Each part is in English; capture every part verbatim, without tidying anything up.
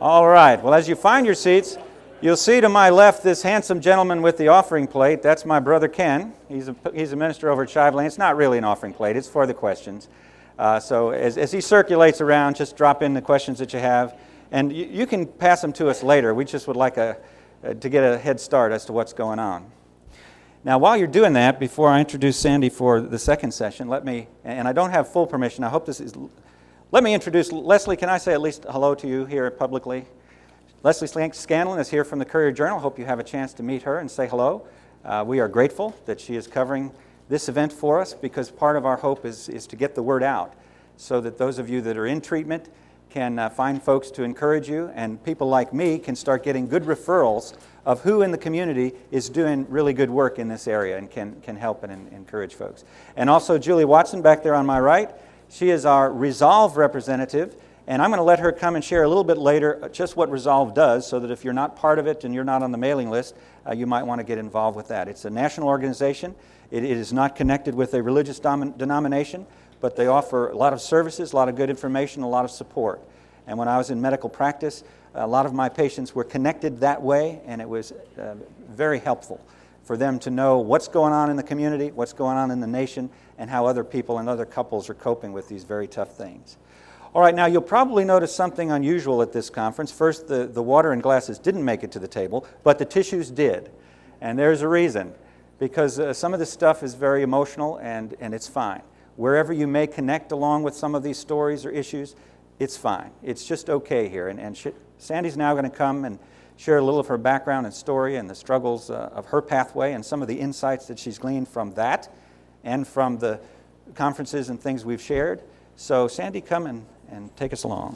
All right. Well, as you find your seats, you'll see to my left this handsome gentleman with the offering plate. That's my brother Ken. He's a, he's a minister over at Shive Lane. It's not really an offering plate. It's for the questions. Uh, so as, as he circulates around, just drop in the questions that you have. And you, you can pass them to us later. We just would like a, uh, to get a head start as to what's going on. Now, while you're doing that, before I introduce Sandy for the second session, let me, and I don't have full permission, I hope this is, let me introduce Leslie. Can I say at least hello to you here publicly? Leslie Scanlon is here from the Courier-Journal. Hope you have a chance to meet her and say hello. Uh, we are grateful that she is covering this event for us because part of our hope is, is to get the word out so that those of you that are in treatment can uh, find folks to encourage you, and people like me can start getting good referrals of who in the community is doing really good work in this area and can, can help and, and encourage folks. And also Julie Watson back there on my right. She is our Resolve representative, and I'm going to let her come and share a little bit later just what Resolve does so that if you're not part of it and you're not on the mailing list, uh, you might want to get involved with that. It's a national organization. It, it is not connected with a religious dom- denomination, but they offer a lot of services, a lot of good information, a lot of support. And when I was in medical practice, a lot of my patients were connected that way, and it was uh, very helpful for them to know what's going on in the community, what's going on in the nation, and how other people and other couples are coping with these very tough things. All right, now you'll probably notice something unusual at this conference. First, the, the water and glasses didn't make it to the table, but the tissues did. And there's a reason, because uh, some of this stuff is very emotional, and, and it's fine. Wherever you may connect along with some of these stories or issues, it's fine. It's just okay here. And, and she, Sandy's now going to come and share a little of her background and story and the struggles uh, of her pathway and some of the insights that she's gleaned from that and from the conferences and things we've shared. So Sandy, come and, and take us along.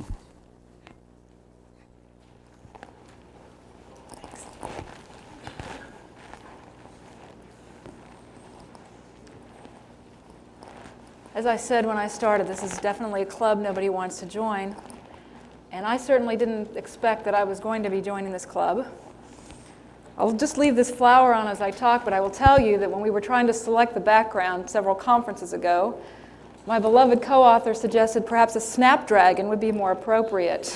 As I said when I started, this is definitely a club nobody wants to join. And I certainly didn't expect that I was going to be joining this club. I'll just leave this flower on as I talk, but I will tell you that when we were trying to select the background several conferences ago, my beloved co-author suggested perhaps a snapdragon would be more appropriate.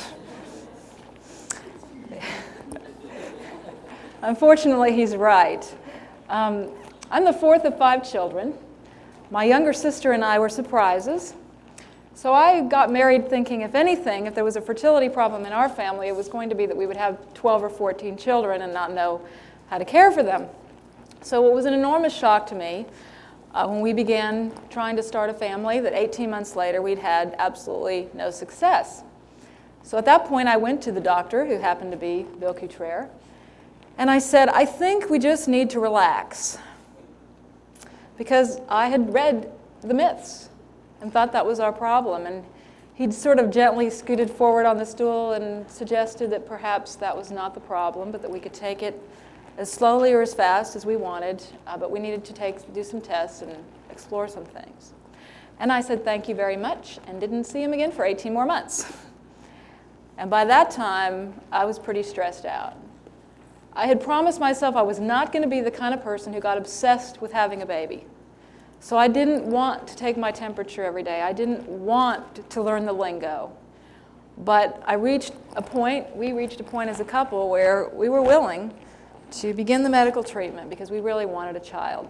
Unfortunately, he's right. Um, I'm the fourth of five children. My younger sister and I were surprises. So I got married thinking, if anything, if there was a fertility problem in our family, it was going to be that we would have twelve or fourteen children and not know how to care for them. So it was an enormous shock to me uh, when we began trying to start a family that eighteen months later we'd had absolutely no success. So at that point I went to the doctor, who happened to be Bill Cutrer, and I said, I think we just need to relax. Because I had read the myths and thought that was our problem. And he'd sort of gently scooted forward on the stool and suggested that perhaps that was not the problem, but that we could take it as slowly or as fast as we wanted, uh, but we needed to take, do some tests and explore some things. And I said, thank you very much, and didn't see him again for eighteen more months. And by that time, I was pretty stressed out. I had promised myself I was not going to be the kind of person who got obsessed with having a baby. So I didn't want to take my temperature every day. I didn't want to learn the lingo. But I reached a point, we reached a point as a couple where we were willing to begin the medical treatment because we really wanted a child.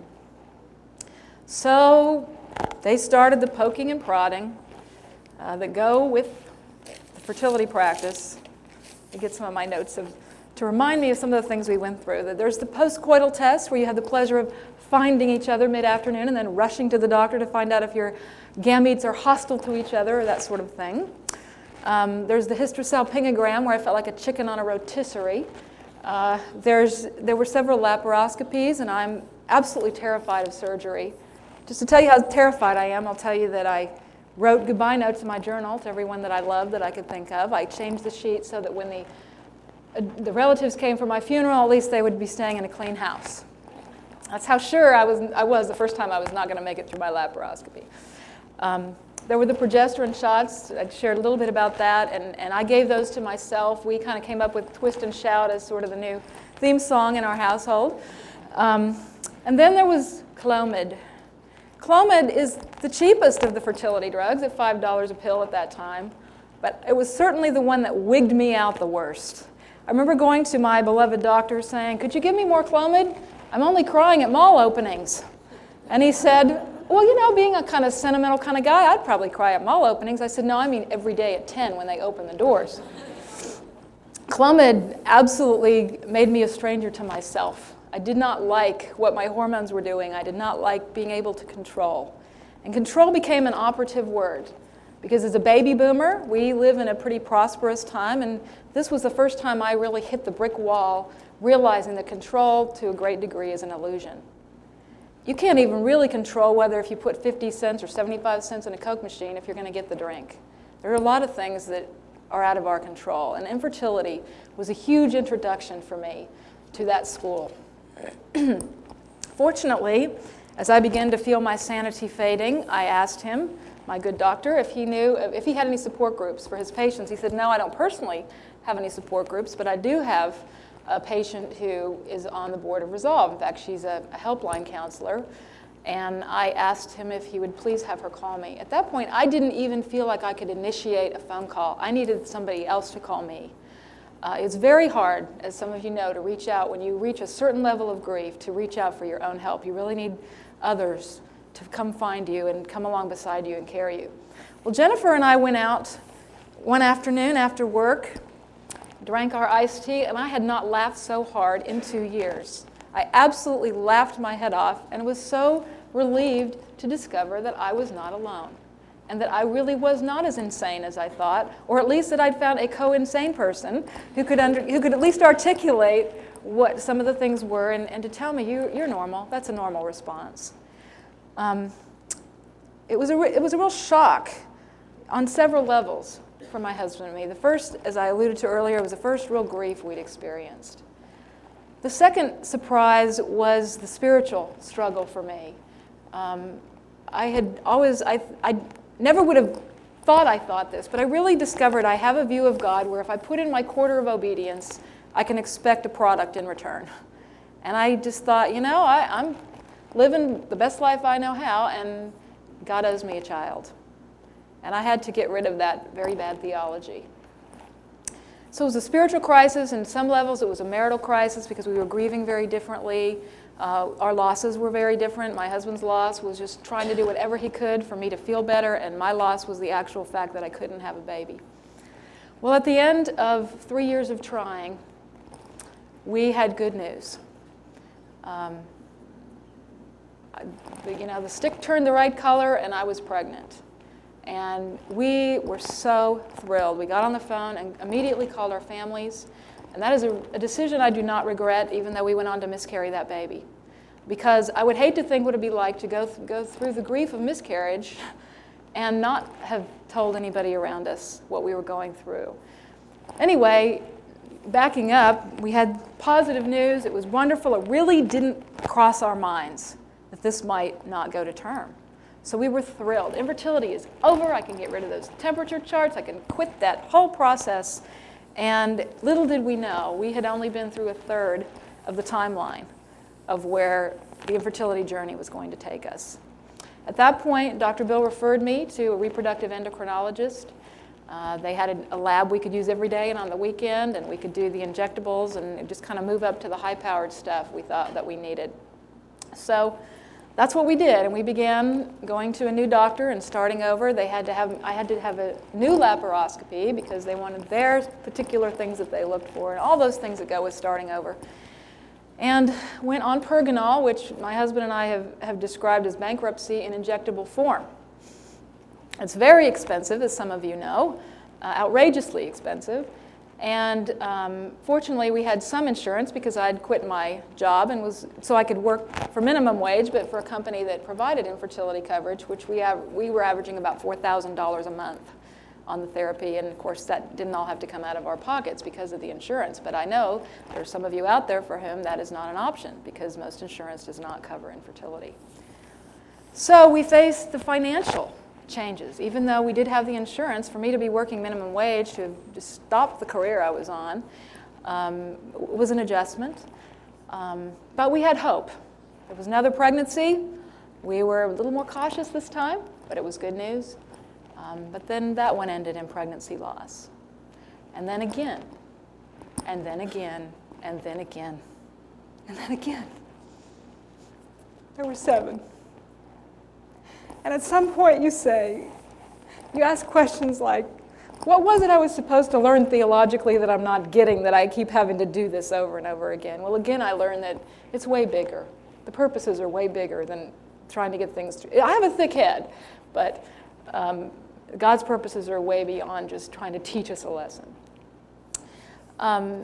So they started the poking and prodding uh, that go with the fertility practice. I get some of my notes of to remind me of some of the things we went through. There's the postcoital test where you have the pleasure of finding each other mid-afternoon and then rushing to the doctor to find out if your gametes are hostile to each other or that sort of thing. Um, there's the hysterosalpingogram where I felt like a chicken on a rotisserie. Uh, there's, there were several laparoscopies, and I'm absolutely terrified of surgery. Just to tell you how terrified I am, I'll tell you that I wrote goodbye notes in my journal to everyone that I loved that I could think of. I changed the sheet so that when the Uh, the relatives came for my funeral, at least they would be staying in a clean house. That's how sure I was, I was the first time I was not going to make it through my laparoscopy. Um, there were the progesterone shots. I shared a little bit about that, and, and I gave those to myself. We kind of came up with Twist and Shout as sort of the new theme song in our household. Um, and then there was Clomid. Clomid is the cheapest of the fertility drugs at five dollars a pill at that time. but it was certainly the one that wigged me out the worst. I remember going to my beloved doctor saying, "Could you give me more Clomid? I'm only crying at mall openings." And he said, "Well, you know, being a kind of sentimental kind of guy, I'd probably cry at mall openings." I said, "No, I mean every day at ten when they open the doors." Clomid absolutely made me a stranger to myself. I did not like what my hormones were doing. I did not like being able to control. And control became an operative word. Because as a baby boomer, we live in a pretty prosperous time, and this was the first time I really hit the brick wall, realizing that control, to a great degree, is an illusion. You can't even really control whether if you put fifty cents or seventy-five cents in a Coke machine if you're going to get the drink. There are a lot of things that are out of our control, and infertility was a huge introduction for me to that school. Fortunately, as I began to feel my sanity fading, I asked him, my good doctor, if he knew, if he had any support groups for his patients. He said, "No, I don't personally have any support groups, but I do have a patient who is on the board of Resolve. In fact, she's a, a helpline counselor." And I asked him if he would please have her call me. At that point, I didn't even feel like I could initiate a phone call. I needed somebody else to call me. Uh, it's very hard, as some of you know, to reach out when you reach a certain level of grief, to reach out for your own help. You really need others to come find you and come along beside you and carry you. Well, Jennifer and I went out one afternoon after work, drank our iced tea, and I had not laughed so hard in two years. I absolutely laughed my head off and was so relieved to discover that I was not alone and that I really was not as insane as I thought, or at least that I'd found a co-insane person who could, under, who could at least articulate what some of the things were and, and to tell me, you, you're normal. That's a normal response. Um, it was a re- it was a real shock on several levels for my husband and me. The first, as I alluded to earlier, was the first real grief we'd experienced. The second surprise was the spiritual struggle for me. Um, I had always, I, I never would have thought I thought this, but I really discovered I have a view of God where if I put in my quarter of obedience, I can expect a product in return. And I just thought, you know, I, I'm living the best life I know how, and God owes me a child. And I had to get rid of that very bad theology. So it was a spiritual crisis. In some levels, it was a marital crisis because we were grieving very differently. Uh, our losses were very different. My husband's loss was just trying to do whatever he could for me to feel better, and my loss was the actual fact that I couldn't have a baby. Well, at the end of three years of trying, we had good news. Um, you know, the stick turned the right color, and I was pregnant. And we were so thrilled. We got on the phone and immediately called our families. And that is a, a decision I do not regret, even though we went on to miscarry that baby. Because I would hate to think what it would be like to go, th- go through the grief of miscarriage and not have told anybody around us what we were going through. Anyway, backing up, we had positive news. It was wonderful. It really didn't cross our minds that this might not go to term. So we were thrilled. Infertility is over. I can get rid of those temperature charts. I can quit that whole process. And little did we know, we had only been through a third of the timeline of where the infertility journey was going to take us. At that point, Doctor Bill referred me to a reproductive endocrinologist. Uh, they had a, a lab we could use every day and on the weekend, and we could do the injectables and just kind of move up to the high-powered stuff we thought that we needed. So that's what we did, and we began going to a new doctor and starting over. They had to have, I had to have a new laparoscopy because they wanted their particular things that they looked for, and all those things that go with starting over. And went on Pergonal, which my husband and I have, have described as bankruptcy in injectable form. It's very expensive, as some of you know, uh, outrageously expensive. And um, fortunately, we had some insurance because I'd quit my job and was so I could work for minimum wage, but for a company that provided infertility coverage, which we have, we were averaging about four thousand dollars a month on the therapy. And of course, that didn't all have to come out of our pockets because of the insurance. But I know there's some of you out there for whom that is not an option because most insurance does not cover infertility. So we faced the financial changes. Even though we did have the insurance, for me to be working minimum wage, to just stop the career I was on, um, was an adjustment. Um, but we had hope. There was another pregnancy. We were a little more cautious this time, but it was good news. Uh, Um, but then that one ended in pregnancy loss. And then again, and then again, and then again, and then again. There were seven. And at some point you say, you ask questions like, what was it I was supposed to learn theologically that I'm not getting, that I keep having to do this over and over again? Well, again, I learned that it's way bigger. The purposes are way bigger than trying to get things to, I have a thick head, but um, God's purposes are way beyond just trying to teach us a lesson. Um,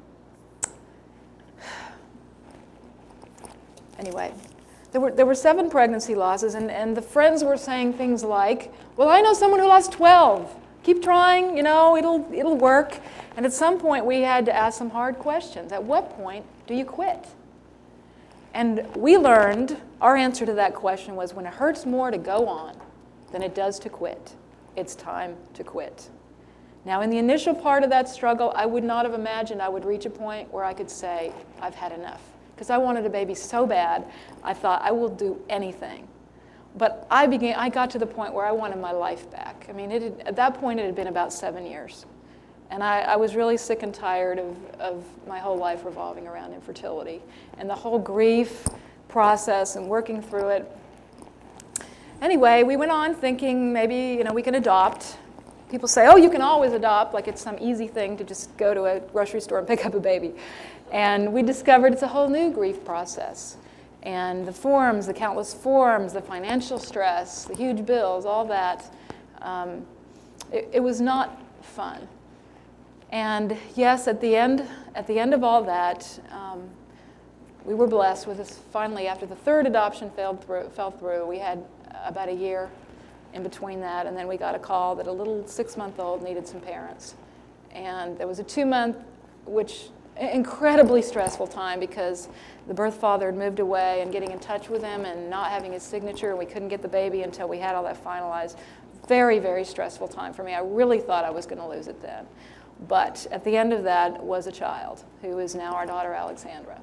anyway, there were, there were seven pregnancy losses, and, and the friends were saying things like, well, I know someone who lost twelve. Keep trying, you know, it'll, it'll work. And at some point, we had to ask some hard questions. At what point do you quit? And we learned our answer to that question was when it hurts more to go on than it does to quit, it's time to quit. Now, in the initial part of that struggle, I would not have imagined I would reach a point where I could say, I've had enough. Because I wanted a baby so bad, I thought, I will do anything. But I began. I got to the point where I wanted my life back. I mean, it had, at that point, it had been about seven years. And I, I was really sick and tired of, of my whole life revolving around infertility. And the whole grief process and working through it. Anyway, we went on thinking maybe, you know, we can adopt. People say, oh, you can always adopt, like it's some easy thing to just go to a grocery store and pick up a baby. And we discovered it's a whole new grief process. And the forms, the countless forms, the financial stress, the huge bills, all that, um, it, it was not fun. And yes, at the end, at the end of all that, um, we were blessed with this. Finally, after the third adoption failed through, fell through, we had about a year in between that, and then we got a call that a little six-month-old needed some parents. And there was a two-month, which incredibly stressful time because the birth father had moved away, and getting in touch with him and not having his signature, and we couldn't get the baby until we had all that finalized. Very, very stressful time for me. I really thought I was going to lose it then. But at the end of that was a child who is now our daughter, Alexandra.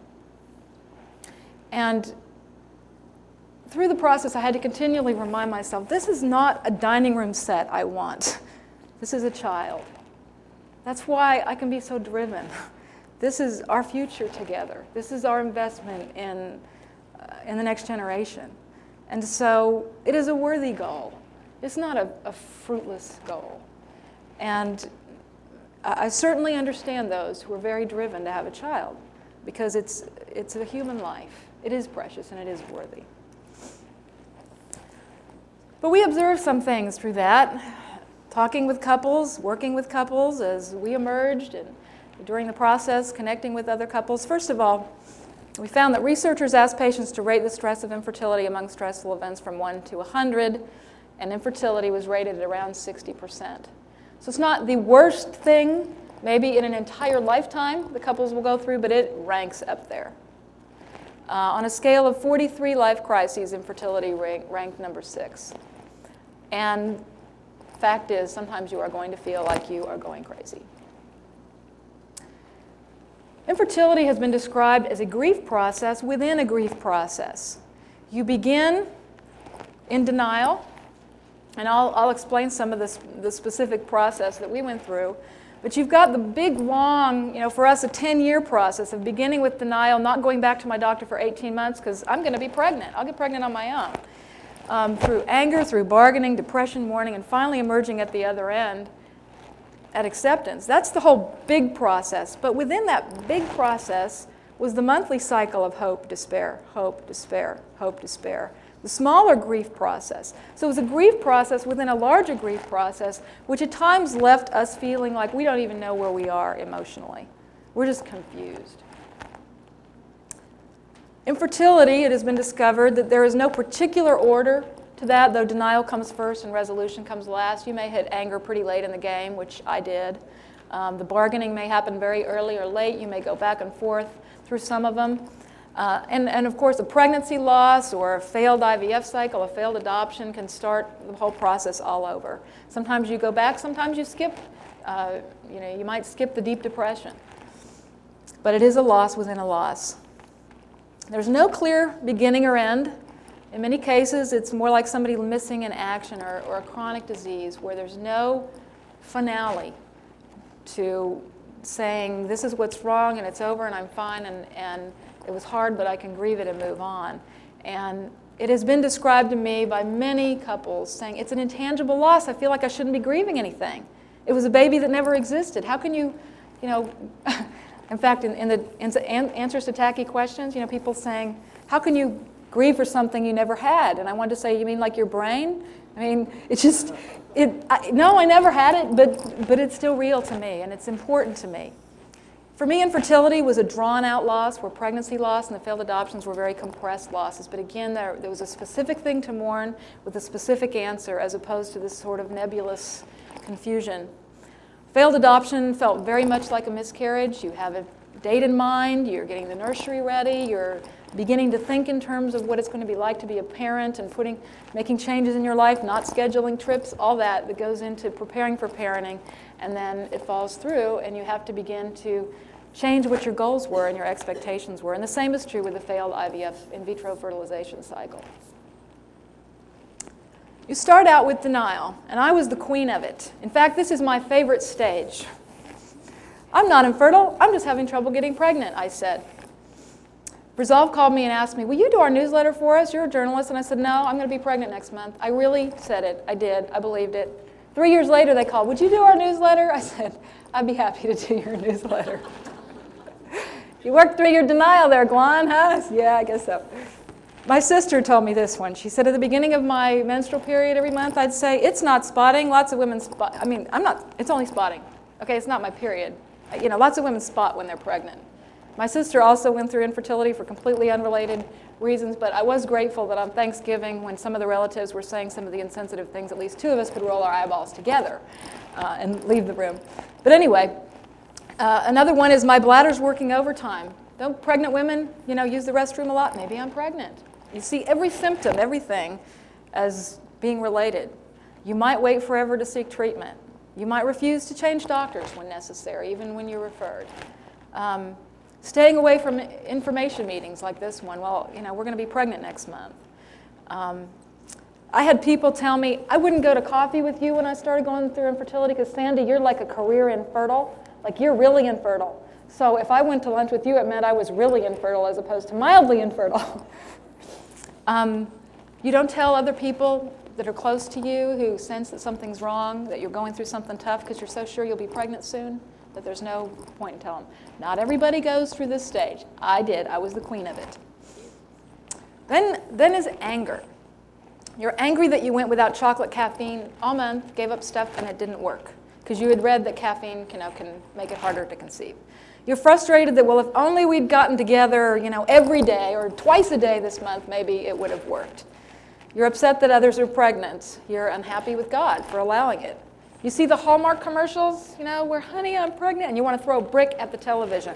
And through the process, I had to continually remind myself, this is not a dining room set I want. This is a child. That's why I can be so driven. This is our future together. This is our investment in, uh, in the next generation. And so it is a worthy goal. It's not a, a fruitless goal. And I, I certainly understand those who are very driven to have a child because it's, it's a human life. It is precious and it is worthy. But we observed some things through that, talking with couples, working with couples as we emerged, and during the process, connecting with other couples. First of all, we found that researchers asked patients to rate the stress of infertility among stressful events from one to one hundred, and infertility was rated at around sixty percent. So it's not the worst thing, maybe in an entire lifetime the couples will go through, but it ranks up there. Uh, on a scale of forty-three life crises, infertility rank, ranked number six. And fact is, sometimes you are going to feel like you are going crazy. Infertility has been described as a grief process within a grief process. You begin in denial, and I'll, I'll explain some of this, the specific process that we went through. But you've got the big, long, you know, for us, a ten-year process of beginning with denial, not going back to my doctor for eighteen months because I'm going to be pregnant. I'll get pregnant on my own. Um, through anger, through bargaining, depression, mourning, and finally emerging at the other end at acceptance. That's the whole big process. But within that big process was the monthly cycle of hope, despair, hope, despair, hope, despair. The smaller grief process. So it was a grief process within a larger grief process, which at times left us feeling like we don't even know where we are emotionally. We're just confused. Infertility, it has been discovered that there is no particular order to that, though denial comes first and resolution comes last. You may hit anger pretty late in the game, which I did. Um, the bargaining may happen very early or late. You may go back and forth through some of them. Uh, and, and of course, a pregnancy loss or a failed I V F cycle, a failed adoption can start the whole process all over. Sometimes you go back, sometimes you skip. Uh, you know, you might skip the deep depression. But it is a loss within a loss. There's no clear beginning or end In many cases, it's more like somebody missing in action or, or a chronic disease where there's no finale to saying this is what's wrong and it's over and I'm fine and, and it was hard but I can grieve it and move on. And it has been described to me by many couples saying it's an intangible loss. I feel like I shouldn't be grieving anything. It was a baby that never existed. How can you, you know, in fact, in, in the in answers to tacky questions, you know, people saying, how can you grieve for something you never had? And I wanted to say, you mean like your brain? I mean, it's just, it. I, no, I never had it, but but it's still real to me, and it's important to me. For me, infertility was a drawn-out loss, where pregnancy loss and the failed adoptions were very compressed losses. But again, there, there was a specific thing to mourn with a specific answer, as opposed to this sort of nebulous confusion. Failed adoption felt very much like a miscarriage. You have a date in mind, you're getting the nursery ready, you're beginning to think in terms of what it's going to be like to be a parent and putting, making changes in your life, not scheduling trips, all that that goes into preparing for parenting, and then it falls through and you have to begin to change what your goals were and your expectations were. And the same is true with the failed I V F, in vitro fertilization cycle. You start out with denial, and I was the queen of it. In fact, this is my favorite stage. I'm not infertile, I'm just having trouble getting pregnant, I said. Resolve called me and asked me, will you do our newsletter for us? You're a journalist. And I said, no, I'm going to be pregnant next month. I really said it. I did. I believed it. Three years later, they called, would you do our newsletter? I said, I'd be happy to do your newsletter. You worked through your denial there, Gwan, huh? Yeah, I guess so. My sister told me this one. She said at the beginning of my menstrual period every month, I'd say, it's not spotting. Lots of women spot. I mean, I'm not, it's only spotting. Okay, it's not my period. You know, lots of women spot when they're pregnant. My sister also went through infertility for completely unrelated reasons, but I was grateful that on Thanksgiving, when some of the relatives were saying some of the insensitive things, at least two of us could roll our eyeballs together uh, and leave the room. But anyway, uh, another one is my bladder's working overtime. Don't pregnant women, you know, use the restroom a lot? Maybe I'm pregnant. You see every symptom, everything, as being related. You might wait forever to seek treatment. You might refuse to change doctors when necessary, even when you're referred. Um, Staying away from information meetings like this one. Well, you know, we're going to be pregnant next month. Um, I had people tell me, I wouldn't go to coffee with you when I started going through infertility because, Sandy, you're like a career infertile. Like, you're really infertile. So if I went to lunch with you, it meant I was really infertile as opposed to mildly infertile. um, you don't tell other people that are close to you who sense that something's wrong, that you're going through something tough because you're so sure you'll be pregnant soon. That there's no point in telling them. Not everybody goes through this stage. I did. I was the queen of it. Then, then is anger. You're angry that you went without chocolate caffeine all month, gave up stuff, and it didn't work because you had read that caffeine you know, can make it harder to conceive. You're frustrated that, well, if only we'd gotten together you know, every day or twice a day this month, maybe it would have worked. You're upset that others are pregnant. You're unhappy with God for allowing it. You see the Hallmark commercials, you know, where, honey, I'm pregnant, and you want to throw a brick at the television.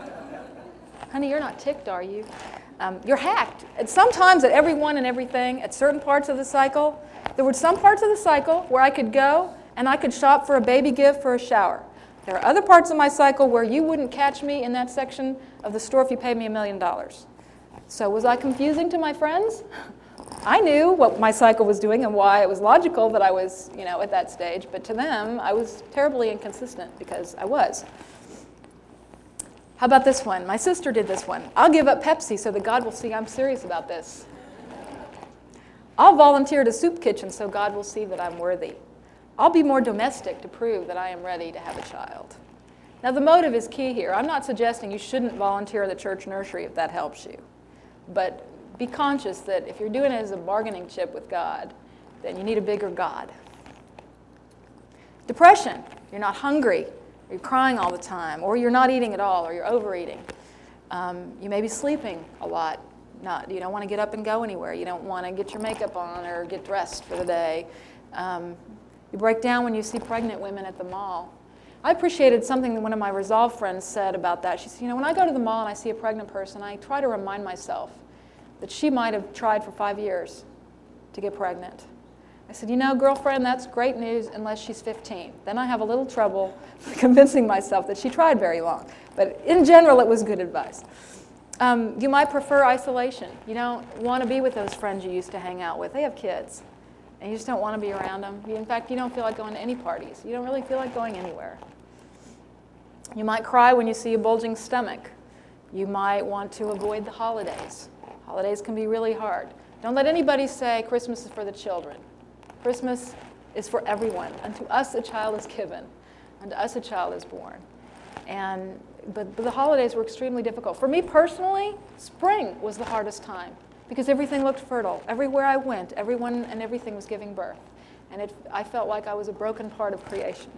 Honey, you're not ticked, are you? Um, you're hacked. And sometimes at everyone and everything, at certain parts of the cycle, there were some parts of the cycle where I could go and I could shop for a baby gift for a shower. There are other parts of my cycle where you wouldn't catch me in that section of the store if you paid me a million dollars. So was I confusing to my friends? I knew what my cycle was doing and why it was logical that I was, you know, at that stage, but to them, I was terribly inconsistent because I was. How about this one? My sister did this one. I'll give up Pepsi so that God will see I'm serious about this. I'll volunteer at a soup kitchen so God will see that I'm worthy. I'll be more domestic to prove that I am ready to have a child. Now, the motive is key here. I'm not suggesting you shouldn't volunteer at the church nursery if that helps you, but be conscious that if you're doing it as a bargaining chip with God, then you need a bigger God. Depression. You're not hungry. You're crying all the time. Or you're not eating at all. Or you're overeating. Um, you may be sleeping a lot. Not, you don't want to get up and go anywhere. You don't want to get your makeup on or get dressed for the day. Um, you break down when you see pregnant women at the mall. I appreciated something that one of my Resolve friends said about that. She said, you know, when I go to the mall and I see a pregnant person, I try to remind myself that she might have tried for five years to get pregnant. I said, you know, girlfriend, that's great news unless she's fifteen. Then I have a little trouble convincing myself that she tried very long. But in general, it was good advice. Um, you might prefer isolation. You don't want to be with those friends you used to hang out with. They have kids, and you just don't want to be around them. You, in fact, you don't feel like going to any parties. You don't really feel like going anywhere. You might cry when you see a bulging stomach. You might want to avoid the holidays. Holidays can be really hard. Don't let anybody say Christmas is for the children. Christmas is for everyone. Unto us a child is given. Unto us a child is born. And but, but the holidays were extremely difficult. For me personally, spring was the hardest time because everything looked fertile. Everywhere I went, everyone and everything was giving birth. And it, I felt like I was a broken part of creation.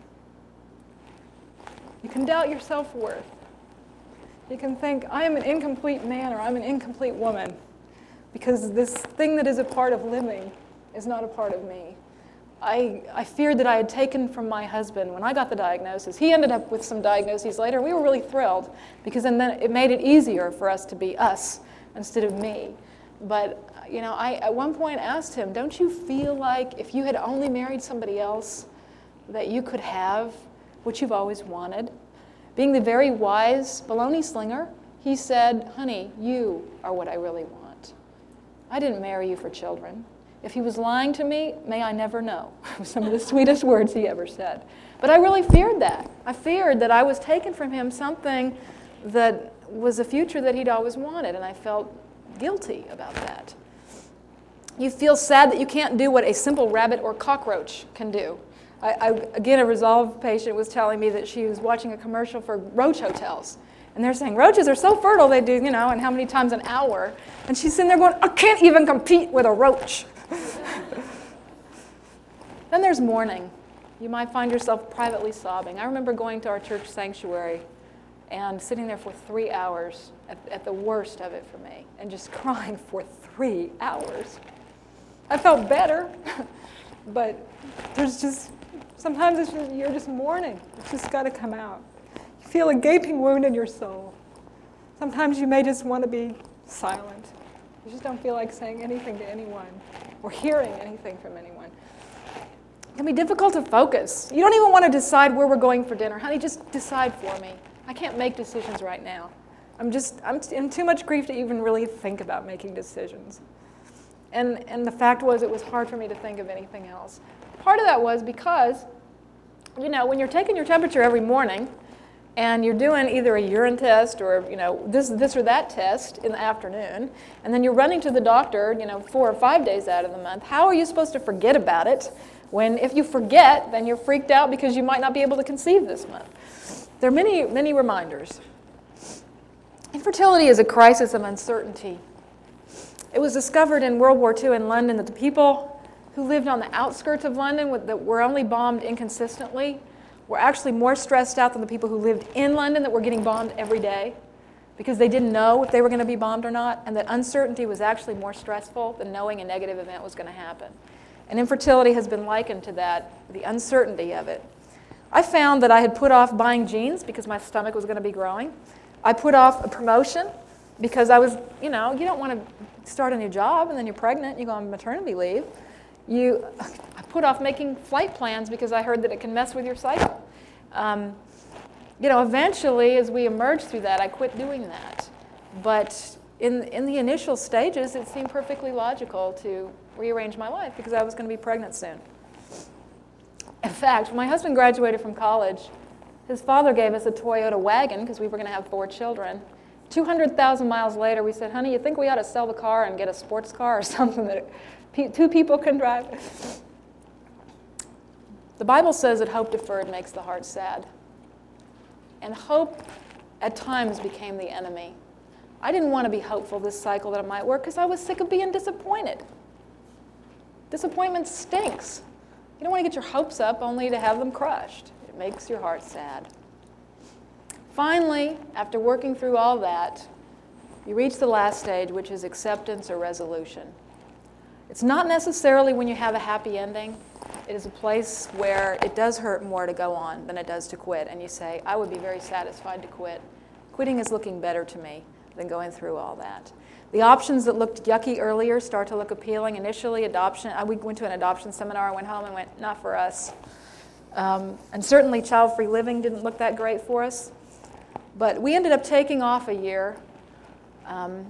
You can doubt your self-worth. You can think, I am an incomplete man or I'm an incomplete woman because this thing that is a part of living is not a part of me. I, I feared that I had taken from my husband when I got the diagnosis. He ended up with some diagnoses later. We were really thrilled because then, then it made it easier for us to be us instead of me. But you know, I at one point asked him, don't you feel like if you had only married somebody else that you could have what you've always wanted? Being the very wise baloney slinger, he said, honey, you are what I really want. I didn't marry you for children. If he was lying to me, may I never know. Some of the sweetest words he ever said. But I really feared that. I feared that I was taking from him something that was a future that he'd always wanted, and I felt guilty about that. You feel sad that you can't do what a simple rabbit or cockroach can do. I, I, again, a Resolve patient was telling me that she was watching a commercial for roach hotels. And they're saying, roaches are so fertile, they do, you know, and how many times an hour. And she's sitting there going, I can't even compete with a roach. Then there's mourning. You might find yourself privately sobbing. I remember going to our church sanctuary and sitting there for three hours at, at the worst of it for me and just crying for three hours. I felt better, but there's just, sometimes it's just, you're just mourning. It's just got to come out. You feel a gaping wound in your soul. Sometimes you may just want to be silent. You just don't feel like saying anything to anyone or hearing anything from anyone. It can be difficult to focus. You don't even want to decide where we're going for dinner. Honey, just decide for me. I can't make decisions right now. I'm just, I'm in too much grief to even really think about making decisions. And, and the fact was, it was hard for me to think of anything else. Part of that was because, you know, when you're taking your temperature every morning, and you're doing either a urine test or, you know, this, this or that test in the afternoon, and then you're running to the doctor, you know, four or five days out of the month, how are you supposed to forget about it when if you forget, then you're freaked out because you might not be able to conceive this month? There are many, many reminders. Infertility is a crisis of uncertainty. It was discovered in World War Two in London that the people who lived on the outskirts of London that were only bombed inconsistently were actually more stressed out than the people who lived in London that were getting bombed every day because they didn't know if they were going to be bombed or not, and that uncertainty was actually more stressful than knowing a negative event was going to happen. And infertility has been likened to that, the uncertainty of it. I found that I had put off buying jeans because my stomach was going to be growing. I put off a promotion because I was, you know, you don't want to start a new job and then you're pregnant, you go on maternity leave. You, I put off making flight plans because I heard that it can mess with your cycle. Um, you know, eventually, as we emerged through that, I quit doing that. But in, in the initial stages, it seemed perfectly logical to rearrange my life because I was going to be pregnant soon. In fact, when my husband graduated from college, his father gave us a Toyota wagon because we were going to have four children. two hundred thousand miles later, we said, honey, you think we ought to sell the car and get a sports car or something that two people can drive? The Bible says that hope deferred makes the heart sad. And hope at times became the enemy. I didn't want to be hopeful this cycle that it might work because I was sick of being disappointed. Disappointment stinks. You don't want to get your hopes up only to have them crushed. It makes your heart sad. Finally, after working through all that, you reach the last stage, which is acceptance or resolution. It's not necessarily when you have a happy ending. It is a place where it does hurt more to go on than it does to quit. And you say, I would be very satisfied to quit. Quitting is looking better to me than going through all that. The options that looked yucky earlier start to look appealing. Initially, adoption, we went to an adoption seminar, I went home and went, not for us. Um, and certainly child-free living didn't look that great for us. But we ended up taking off a year Um,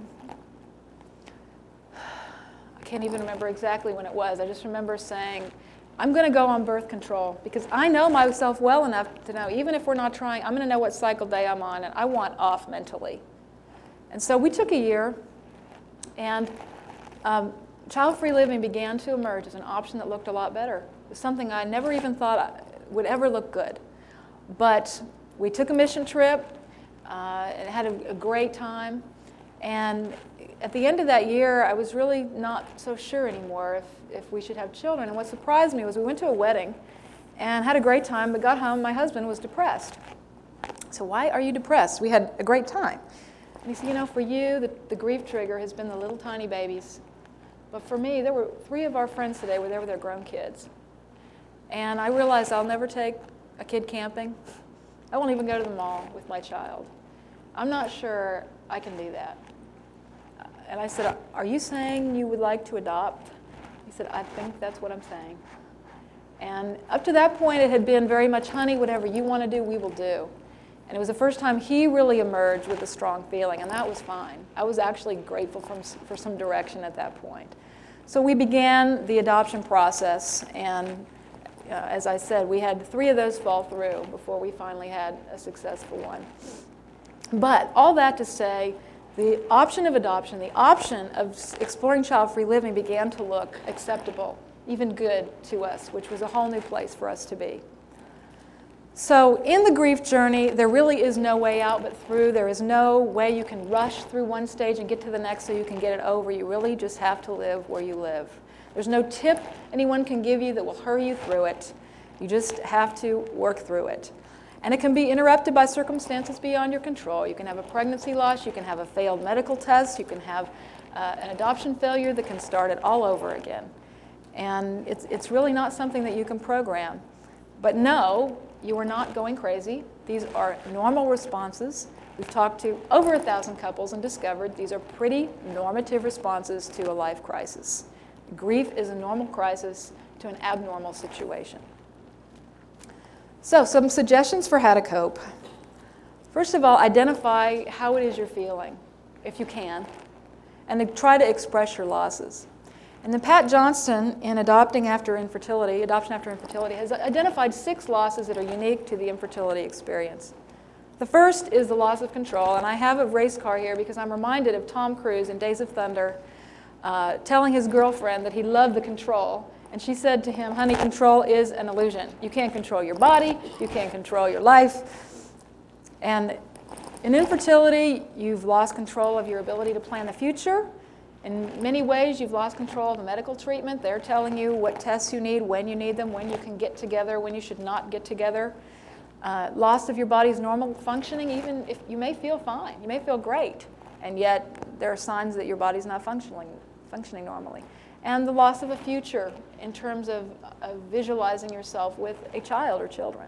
I can't even remember exactly when it was. I just remember saying, I'm going to go on birth control because I know myself well enough to know, even if we're not trying, I'm going to know what cycle day I'm on, and I want off mentally. And so we took a year, and um, child-free living began to emerge as an option that looked a lot better. It was something I never even thought would ever look good. But we took a mission trip, uh, and had a, a great time. And at the end of that year, I was really not so sure anymore if, if we should have children. And what surprised me was we went to a wedding and had a great time, but got home, my husband was depressed. So why are you depressed? We had a great time. And he said, you know, for you, the, the grief trigger has been the little tiny babies. But for me, there were three of our friends today were there with their grown kids. And I realized I'll never take a kid camping. I won't even go to the mall with my child. I'm not sure I can do that. And I said, are you saying you would like to adopt? He said, I think that's what I'm saying. And up to that point, it had been very much, honey, whatever you want to do, we will do. And it was the first time he really emerged with a strong feeling, and that was fine. I was actually grateful for, for some direction at that point. So we began the adoption process, and uh, as I said, we had three of those fall through before we finally had a successful one. But all that to say, the option of adoption, the option of exploring child-free living began to look acceptable, even good to us, which was a whole new place for us to be. So in the grief journey, there really is no way out but through. There is no way you can rush through one stage and get to the next so you can get it over. You really just have to live where you live. There's no tip anyone can give you that will hurry you through it. You just have to work through it. And it can be interrupted by circumstances beyond your control. You can have a pregnancy loss, you can have a failed medical test, you can have uh, an adoption failure that can start it all over again. And it's, it's really not something that you can program. But no, you are not going crazy. These are normal responses. We've talked to over a thousand couples and discovered these are pretty normative responses to a life crisis. Grief is a normal crisis to an abnormal situation. So, some suggestions for how to cope. First of all, identify how it is you're feeling, if you can, and to try to express your losses. And then Pat Johnston, in Adopting After Infertility, Adoption After Infertility, has identified six losses that are unique to the infertility experience. The first is the loss of control, and I have a race car here because I'm reminded of Tom Cruise in Days of Thunder uh, telling his girlfriend that he loved the control. And she said to him, honey, control is an illusion. You can't control your body. You can't control your life. And in infertility, you've lost control of your ability to plan the future. In many ways, you've lost control of the medical treatment. They're telling you what tests you need, when you need them, when you can get together, when you should not get together. Uh, loss of your body's normal functioning, even if you may feel fine. You may feel great, and yet there are signs that your body's not functioning, functioning normally. And the loss of a future in terms of, of visualizing yourself with a child or children.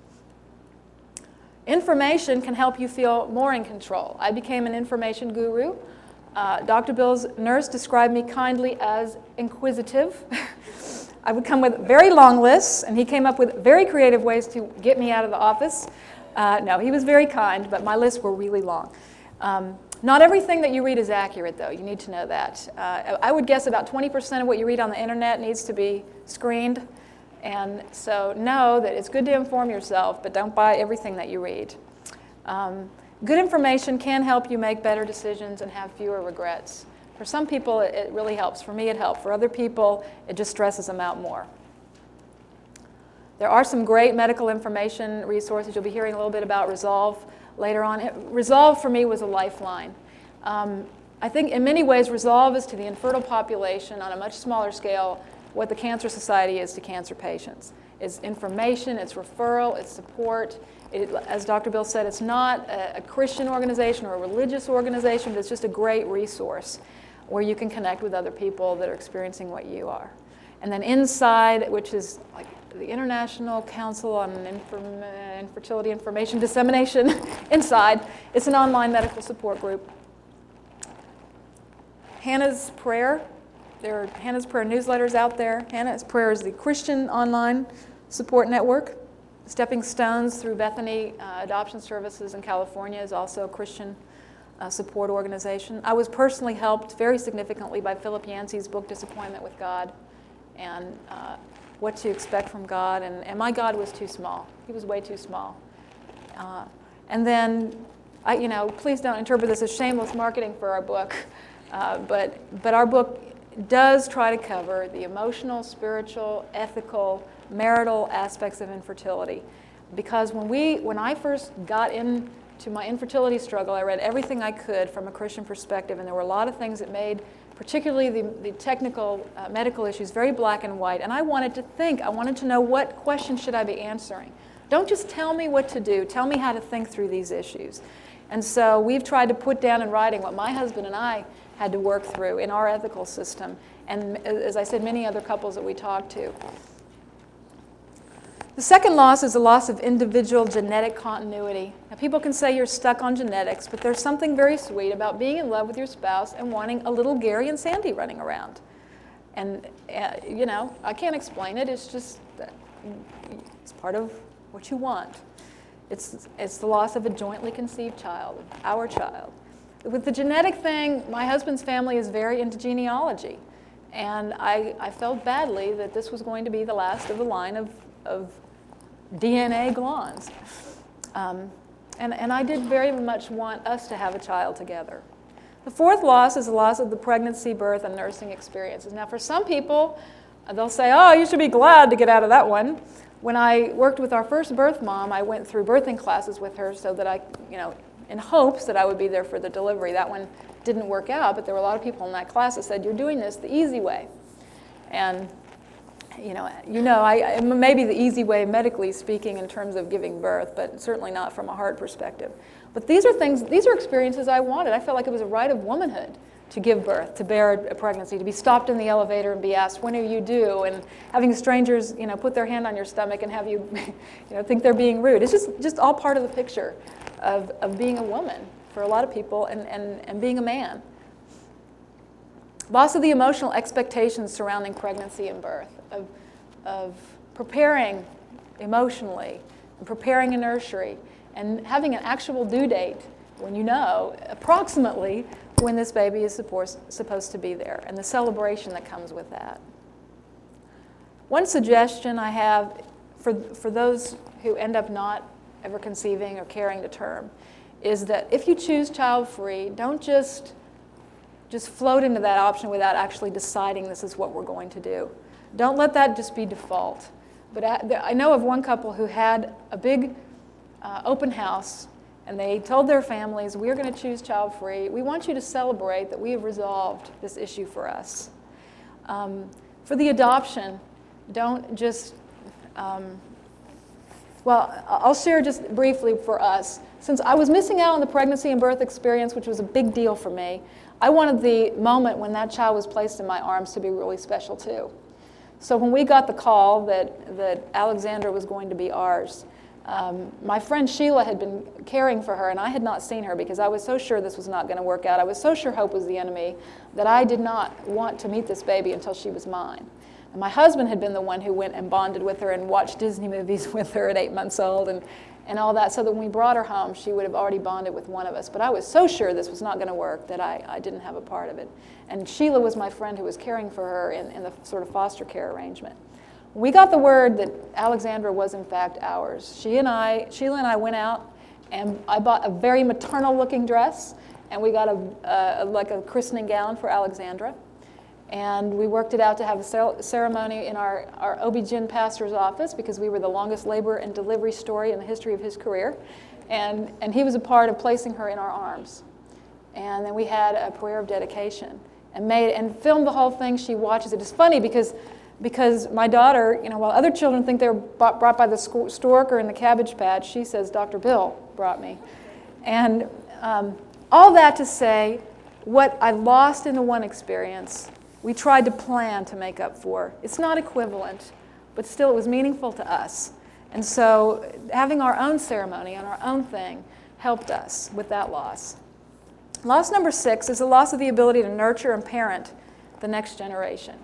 Information can help you feel more in control. I became an information guru. Uh, Doctor Bill's nurse described me kindly as inquisitive. I would come with very long lists, and he came up with very creative ways to get me out of the office. Uh, no, he was very kind, but my lists were really long. Um, Not everything that you read is accurate, though. You need to know that. Uh, I would guess about twenty percent of what you read on the internet needs to be screened. And so know that it's good to inform yourself, but don't buy everything that you read. Um, good information can help you make better decisions and have fewer regrets. For some people, it, it really helps. For me, it helped. For other people, it just stresses them out more. There are some great medical information resources. You'll be hearing a little bit about Resolve later on. It, Resolve for me was a lifeline. Um, I think in many ways Resolve is to the infertile population on a much smaller scale what the Cancer Society is to cancer patients. It's information, it's referral, it's support. It, as Doctor Bill said, it's not a, a Christian organization or a religious organization, but it's just a great resource where you can connect with other people that are experiencing what you are. And then Inside, which is like the International Council on Inform- Infertility Information Dissemination, Inside. It's an online medical support group. Hannah's Prayer. There are Hannah's Prayer newsletters out there. Hannah's Prayer is the Christian online support network. Stepping Stones through Bethany uh, Adoption Services in California is also a Christian uh, support organization. I was personally helped very significantly by Philip Yancey's book, Disappointment with God, and uh, what to expect from God. And, and my God was too small. He was way too small. Uh, and then, I, you know, please don't interpret this as shameless marketing for our book, uh, but, but our book does try to cover the emotional, spiritual, ethical, marital aspects of infertility. Because when we, when I first got into my infertility struggle, I read everything I could from a Christian perspective, and there were a lot of things that made, particularly the, the technical uh, medical issues, very black and white. And I wanted to think, I wanted to know what questions should I be answering. Don't just tell me what to do, tell me how to think through these issues. And so we've tried to put down in writing what my husband and I had to work through in our ethical system, and as I said, many other couples that we talked to. The second loss is the loss of individual genetic continuity. Now, people can say you're stuck on genetics, but there's something very sweet about being in love with your spouse and wanting a little Gary and Sandy running around. And, uh, you know, I can't explain it. It's just, uh, it's part of what you want. It's, it's the loss of a jointly conceived child, our child. With the genetic thing, my husband's family is very into genealogy. And I, I felt badly that this was going to be the last of the line of, of D N A Glons. Um, and, and I did very much want us to have a child together. The fourth loss is the loss of the pregnancy, birth, and nursing experiences. Now, for some people, they'll say, oh, you should be glad to get out of that one. When I worked with our first birth mom, I went through birthing classes with her so that I, you know, in hopes that I would be there for the delivery. That one didn't work out, but there were a lot of people in that class that said, you're doing this the easy way. And, you know, you know, I, maybe the easy way medically speaking in terms of giving birth, but certainly not from a heart perspective. But these are things, these are experiences I wanted. I felt like it was a right of womanhood to give birth, to bear a pregnancy, to be stopped in the elevator and be asked, when are you due? And having strangers, you know, put their hand on your stomach and have you, you know, think they're being rude. It's just, just all part of the picture of, of being a woman for a lot of people and, and, and being a man. Loss of the emotional expectations surrounding pregnancy and birth, of, of preparing emotionally, and preparing a nursery, and having an actual due date when you know approximately when this baby is supposed, supposed to be there, and the celebration that comes with that. One suggestion I have for, for those who end up not ever conceiving or carrying to term is that if you choose child-free, don't just just float into that option without actually deciding this is what we're going to do. Don't let that just be default. But I, I know of one couple who had a big uh, open house, and they told their families, we're going to choose child-free. We want you to celebrate that we have resolved this issue for us. Um, for the adoption, don't just, um, well, I'll share just briefly for us. Since I was missing out on the pregnancy and birth experience, which was a big deal for me, I wanted the moment when that child was placed in my arms to be really special too. So when we got the call that, that Alexandra was going to be ours, um, my friend Sheila had been caring for her, and I had not seen her because I was so sure this was not going to work out. I was so sure hope was the enemy that I did not want to meet this baby until she was mine. And my husband had been the one who went and bonded with her and watched Disney movies with her at eight months old and, and all that, so that when we brought her home, she would have already bonded with one of us. But I was so sure this was not going to work that I, I didn't have a part of it. And Sheila was my friend who was caring for her in, in the sort of foster care arrangement. When we got the word that Alexandra was in fact ours, she and I, Sheila and I went out, and I bought a very maternal-looking dress, and we got a, a like a christening gown for Alexandra. And we worked it out to have a ceremony in our, our O B G Y N pastor's office because we were the longest labor and delivery story in the history of his career. And, and he was a part of placing her in our arms. And then we had a prayer of dedication and made and filmed the whole thing. She watches it. It's funny because, because my daughter, you know, while other children think they were bought, brought by the stork or in the Cabbage Patch, she says, Doctor Bill brought me. And um, all that to say, what I lost in the one experience, we tried to plan to make up for. It's not equivalent, but still it was meaningful to us. And so having our own ceremony on our own thing helped us with that loss. Loss number six is the loss of the ability to nurture and parent the next generation.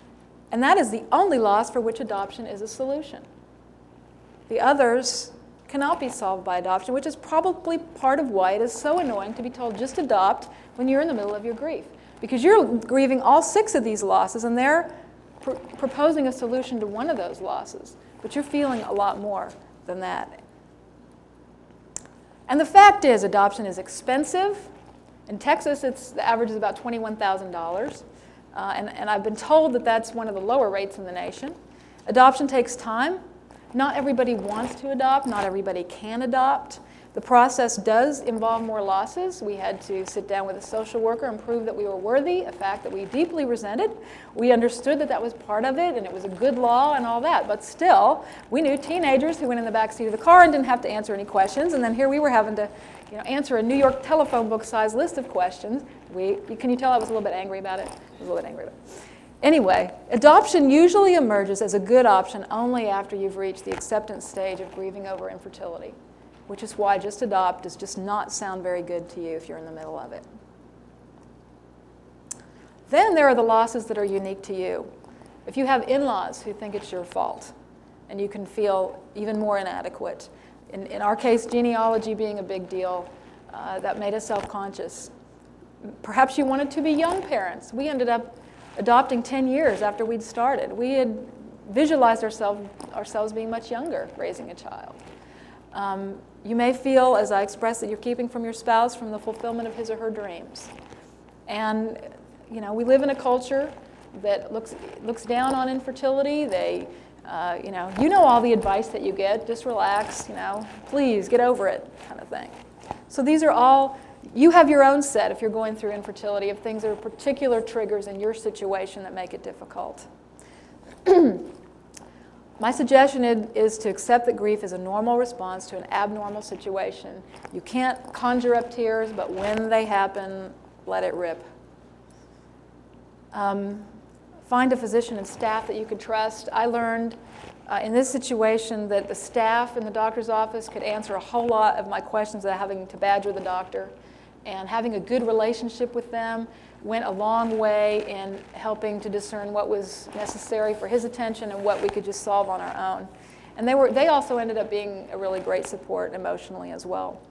And that is the only loss for which adoption is a solution. The others cannot be solved by adoption, which is probably part of why it is so annoying to be told just adopt when you're in the middle of your grief. Because you're grieving all six of these losses, and they're pr- proposing a solution to one of those losses. But you're feeling a lot more than that. And the fact is, adoption is expensive. In Texas, it's, the average is about twenty-one thousand dollars. Uh, and, and I've been told that that's one of the lower rates in the nation. Adoption takes time. Not everybody wants to adopt. Not everybody can adopt. The process does involve more losses. We had to sit down with a social worker and prove that we were worthy, a fact that we deeply resented. We understood that that was part of it, and it was a good law and all that. But still, we knew teenagers who went in the back seat of the car and didn't have to answer any questions, and then here we were having to you know, answer a New York telephone book-sized list of questions. We, can you tell I was a little bit angry about it? I was a little bit angry about it. Anyway, adoption usually emerges as a good option only after you've reached the acceptance stage of grieving over infertility, which is why just adopt does just not sound very good to you if you're in the middle of it. Then there are the losses that are unique to you. If you have in-laws who think it's your fault, and you can feel even more inadequate. In, in our case, genealogy being a big deal, uh, that made us self-conscious. Perhaps you wanted to be young parents. We ended up adopting ten years after we'd started. We had visualized ourselves, ourselves being much younger, raising a child. Um, you may feel, as I expressed, that you're keeping from your spouse from the fulfillment of his or her dreams. And, you know, we live in a culture that looks looks down on infertility. They, uh, you know, you know all the advice that you get. Just relax, you know, please get over it, kind of thing. So these are all, you have your own set if you're going through infertility of things that are particular triggers in your situation that make it difficult. My suggestion is to accept that grief is a normal response to an abnormal situation. You can't conjure up tears, but when they happen, let it rip. Um, find a physician and staff that you could trust. I learned uh, in this situation that the staff in the doctor's office could answer a whole lot of my questions without having to badger the doctor. And having a good relationship with them went a long way in helping to discern what was necessary for his attention and what we could just solve on our own. And they were they also ended up being a really great support emotionally as well.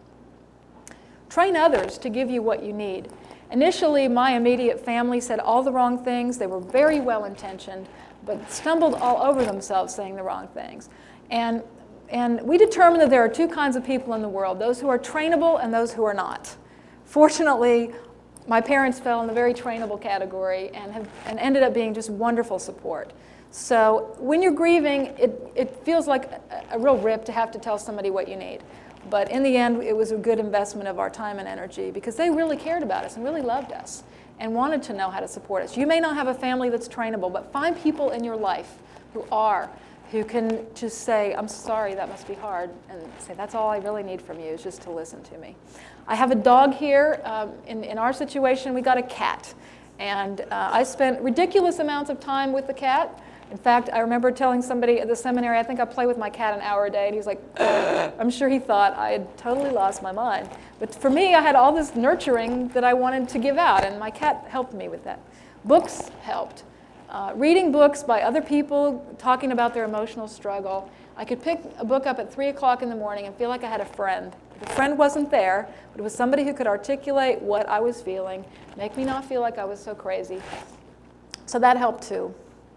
Train others to give you what you need. Initially, my immediate family said all the wrong things. They were very well-intentioned, but stumbled all over themselves saying the wrong things. And, and we determined that there are two kinds of people in the world, those who are trainable and those who are not. Fortunately, my parents fell in the very trainable category and have and ended up being just wonderful support. So when you're grieving, it, it feels like a, a real rip to have to tell somebody what you need. But in the end, it was a good investment of our time and energy because they really cared about us and really loved us and wanted to know how to support us. You may not have a family that's trainable, but find people in your life who are, who can just say, I'm sorry, that must be hard, and say, that's all I really need from you is just to listen to me. I have a dog here. Um, in, in our situation, we got a cat. And uh, I spent ridiculous amounts of time with the cat. In fact, I remember telling somebody at the seminary, I think I play with my cat an hour a day, and he's like, I'm sure he thought I had totally lost my mind. But for me, I had all this nurturing that I wanted to give out, and my cat helped me with that. Books helped. Uh, reading books by other people talking about their emotional struggle. I could pick a book up at three o'clock in the morning and feel like I had a friend. The friend wasn't there, but it was somebody who could articulate what I was feeling, make me not feel like I was so crazy. So that helped too.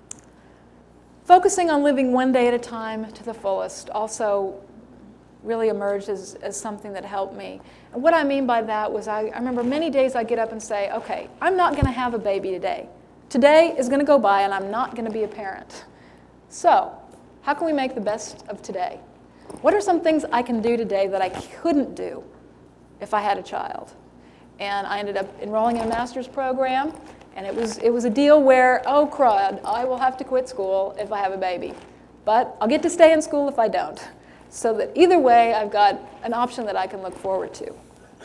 Focusing on living one day at a time to the fullest also really emerged as, as something that helped me. And what I mean by that was I, I remember many days I'd get up and say, okay, I'm not going to have a baby today. Today is going to go by and I'm not going to be a parent. So how can we make the best of today? What are some things I can do today that I couldn't do if I had a child? And I ended up enrolling in a master's program, and it was it was a deal where, oh crud, I will have to quit school if I have a baby. But I'll get to stay in school if I don't. So that either way, I've got an option that I can look forward to.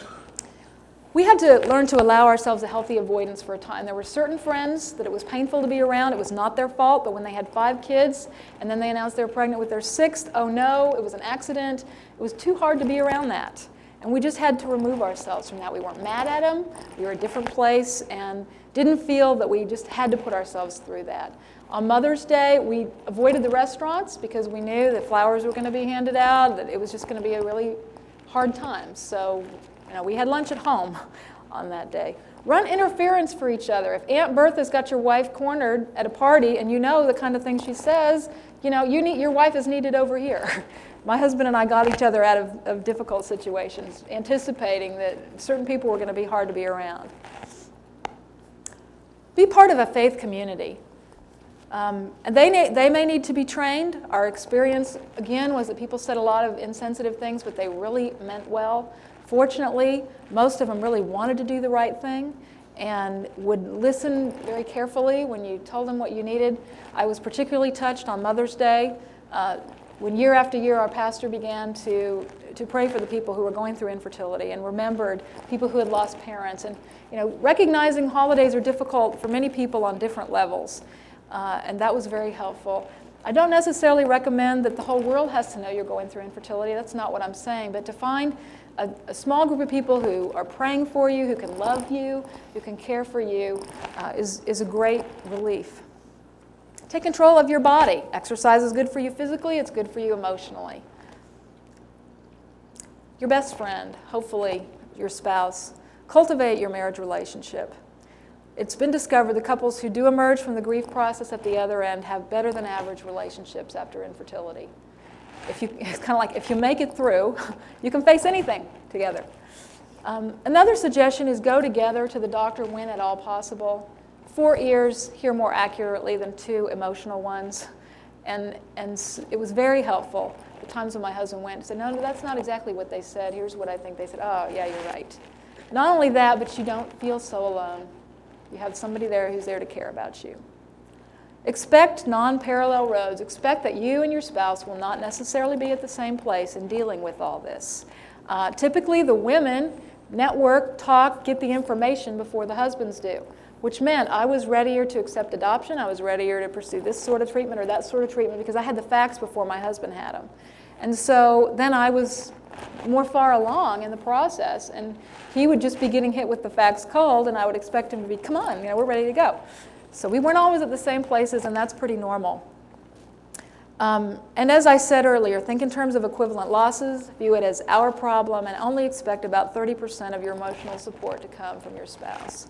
We had to learn to allow ourselves a healthy avoidance for a time. There were certain friends that it was painful to be around. It was not their fault, but when they had five kids and then they announced they were pregnant with their sixth, oh no, it was an accident. It was too hard to be around that. And we just had to remove ourselves from that. We weren't mad at them. We were a different place and didn't feel that we just had to put ourselves through that. On Mother's Day, we avoided the restaurants because we knew that flowers were going to be handed out, that it was just going to be a really hard time. So, you know, we had lunch at home on that day. Run interference for each other. If Aunt Bertha's got your wife cornered at a party and you know the kind of thing she says, you know, you need, your wife is needed over here. My husband and I got each other out of, of difficult situations, anticipating that certain people were going to be hard to be around. Be part of a faith community. Um, and they, na- they may need to be trained. Our experience, again, was that people said a lot of insensitive things, but they really meant well. Fortunately, most of them really wanted to do the right thing and would listen very carefully when you told them what you needed. I was particularly touched on Mother's Day uh, when year after year our pastor began to, to pray for the people who were going through infertility and remembered people who had lost parents. And you know, recognizing holidays are difficult for many people on different levels. Uh, and that was very helpful. I don't necessarily recommend that the whole world has to know you're going through infertility. That's not what I'm saying. But to find a, a small group of people who are praying for you, who can love you, who can care for you, uh, is, is a great relief. Take control of your body. Exercise is good for you physically. It's good for you emotionally. Your best friend, hopefully your spouse. Cultivate your marriage relationship. It's been discovered that couples who do emerge from the grief process at the other end have better than average relationships after infertility. If you, it's kind of like if you make it through, you can face anything together. Um, another suggestion is go together to the doctor when at all possible. Four ears hear more accurately than two emotional ones. And, and it was very helpful. The times when my husband went and said, no, no, that's not exactly what they said. Here's what I think they said. Oh, yeah, you're right. Not only that, but you don't feel so alone. You have somebody there who's there to care about you. Expect non-parallel roads. Expect that you and your spouse will not necessarily be at the same place in dealing with all this. Uh, typically, the women network, talk, get the information before the husbands do, which meant I was readier to accept adoption. I was readier to pursue this sort of treatment or that sort of treatment because I had the facts before my husband had them. And so then I was more far along in the process, and he would just be getting hit with the facts cold, and I would expect him to be, come on, you know, we're ready to go. So we weren't always at the same places, and that's pretty normal. Um, and as I said earlier, think in terms of equivalent losses, view it as our problem, and only expect about thirty percent of your emotional support to come from your spouse.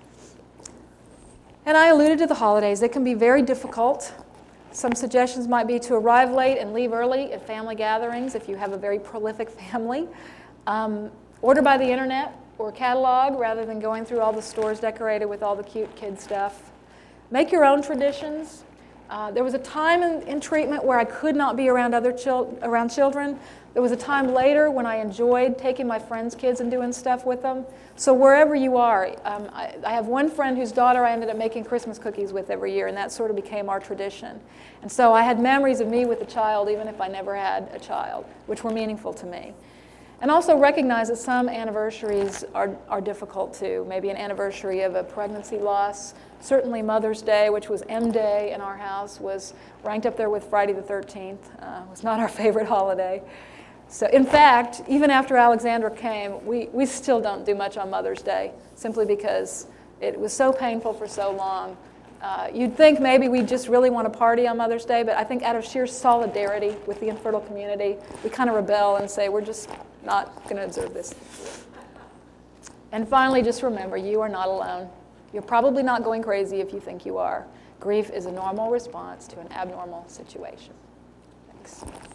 And I alluded to the holidays. They can be very difficult. Some suggestions might be to arrive late and leave early at family gatherings if you have a very prolific family. Um, order by the internet or catalog rather than going through all the stores decorated with all the cute kid stuff. Make your own traditions. Uh, there was a time in, in treatment where I could not be around other chil- around children. There was a time later when I enjoyed taking my friends' kids and doing stuff with them. So wherever you are, um, I, I have one friend whose daughter I ended up making Christmas cookies with every year, and that sort of became our tradition. And so I had memories of me with a child, even if I never had a child, which were meaningful to me. And also recognize that some anniversaries are, are difficult too. Maybe an anniversary of a pregnancy loss. Certainly Mother's Day, which was M Day in our house, was ranked up there with Friday the thirteenth. Uh, was not our favorite holiday. So in fact, even after Alexandra came, we, we still don't do much on Mother's Day, simply because it was so painful for so long. Uh, you'd think maybe we just really want to party on Mother's Day, but I think out of sheer solidarity with the infertile community, we kind of rebel and say, we're just not going to observe this. And finally, just remember, you are not alone. You're probably not going crazy if you think you are. Grief is a normal response to an abnormal situation. Thanks.